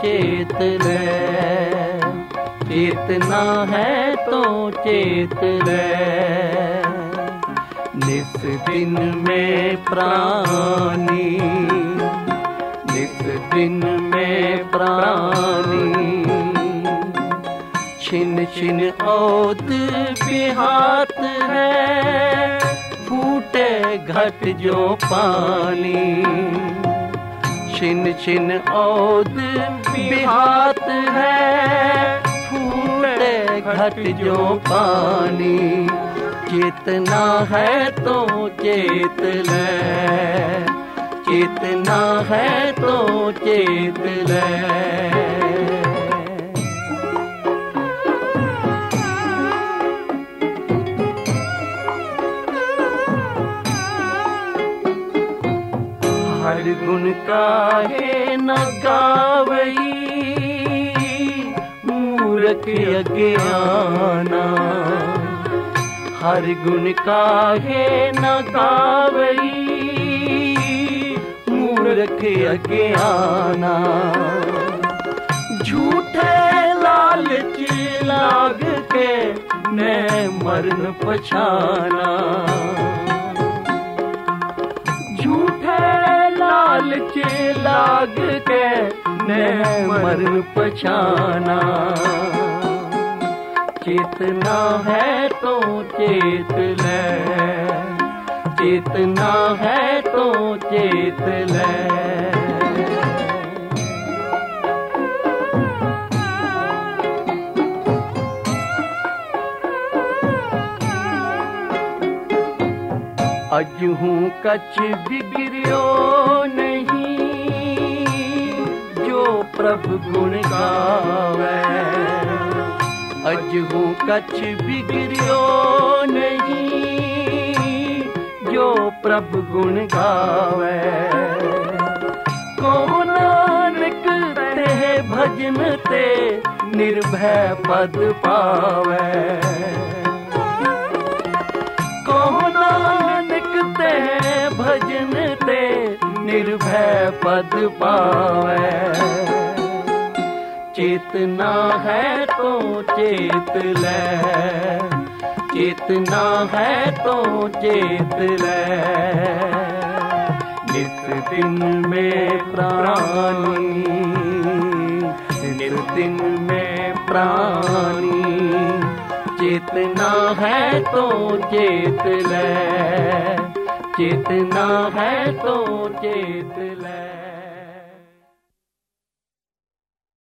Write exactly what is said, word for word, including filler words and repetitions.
चेत ले, चेतना है तो चेत ले। निस दिन में प्राणी, निस दिन में प्राणी, छिन छिन औद बिहात है, फूटे घट जो पानी। छिन छिन औद बिहात है, फूटे घट जो पानी। चेतना है तो चेत ले, चेतना है तो चेत ले। हर गुण काहे न गावई, मूर्ख अज्ञाना। हर गुण काहे न गावई, मूर्ख अज्ञाना। झूठे लालच लाग के ने मरण पछाना। लालच लाग के ने मरण पछाना। चेतना है तो चेत ले, चेतना है तो चेत ले। अज हूँ कछ बिगड़ियो नहीं, जो प्रभु गुण गावे। अज हूँ कछ बिगड़ियो नहीं, जो प्रभु गुण गावे। को नानक ते भजन ते निर्भय पद पावे। भजन ते निर्भय पद पावे। चेतना है तो चेत ले, चेतना है तो चेत ले। निस दिन में प्राणी, निस दिन में प्राणी। चेतना है तो चेत ले, चेतना है तो चेत ले।